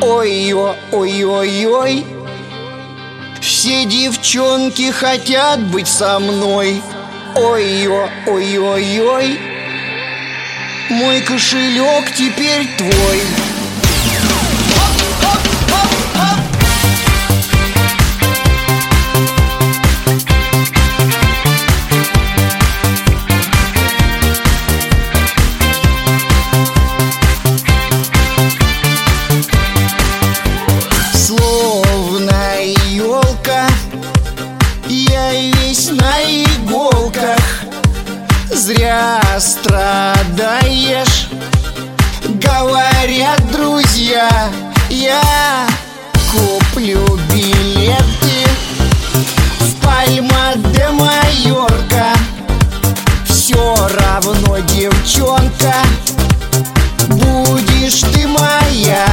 Ой-ой-ой-ой, все девчонки хотят быть со мной. Ой-ой-ой-ой, мой кошелек теперь твой. Я весь на иголках, зря страдаешь. Говорят друзья, я куплю билеты в Пальма де Майорка. Все равно, девчонка, будешь ты моя.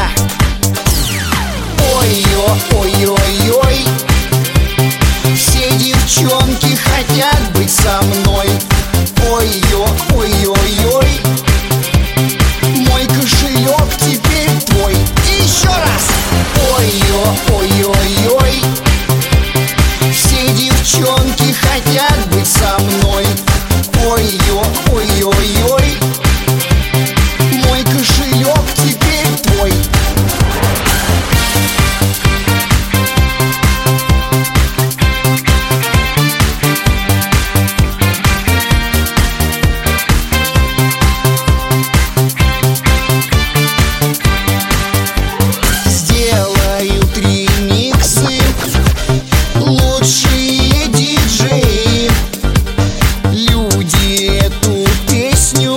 Ой-ой-ой-ой, все девчонки хотят быть со мной. Ой-ой-ой-ой, мой кошелек теперь твой. И еще раз. Ой-ой-ой-ой, все девчонки хотят быть со мной. Ой-ой-ой-ой, мой кошелек теперь твой. Лучшие диджеи, люди эту песню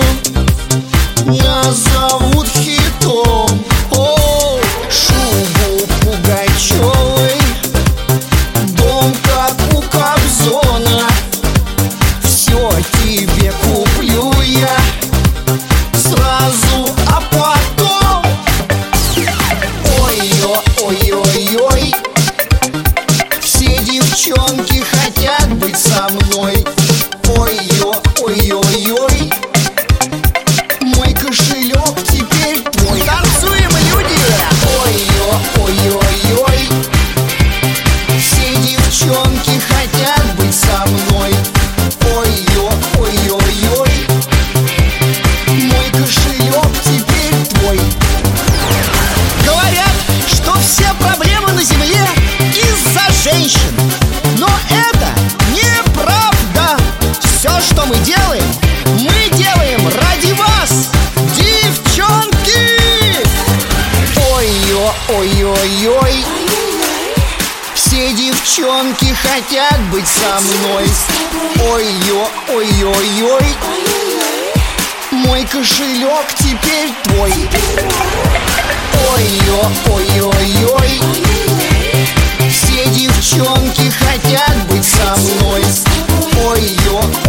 назовут хитом. О, шубу Пугачевой, дом как у Кобзона, все тебе куплю я сразу, а потом. Ой-ой-ой-ой, все девчонки хотят быть со мной. Ой-ой-ой-ой, мой кошелек теперь твой. Танцуем, люди! Ой-ой-ой-ой, все девчонки хотят быть со мной. Ой-ой-ой-ой, мой кошелек теперь твой. Говорят, что все проблемы на земле из-за женщин. Но это неправда. Все, что мы делаем ради вас, девчонки. Ой-ой-ой-ой, все девчонки хотят быть со мной. Ой-ой-ой-ой, мой кошелек теперь твой. Ой-ой-ой-ой, все девчонки хотят быть со мной. Ой-ой-ой.